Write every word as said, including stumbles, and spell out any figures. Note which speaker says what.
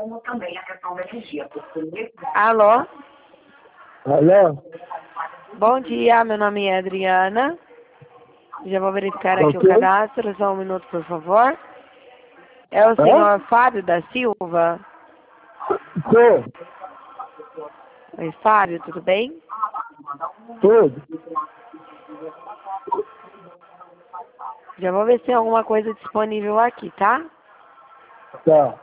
Speaker 1: como também a questão da energia. Porque...
Speaker 2: Alô?
Speaker 3: Alô?
Speaker 2: Bom dia, meu nome é Adriana. Já vou verificar aqui
Speaker 3: Ok.
Speaker 2: o cadastro, só um minuto, por favor. É o senhor Fábio da Silva?
Speaker 3: Sou.
Speaker 2: Oi, Fábio, tudo bem?
Speaker 3: Tudo.
Speaker 2: Já vou ver se tem alguma coisa disponível aqui, tá?
Speaker 3: Tá.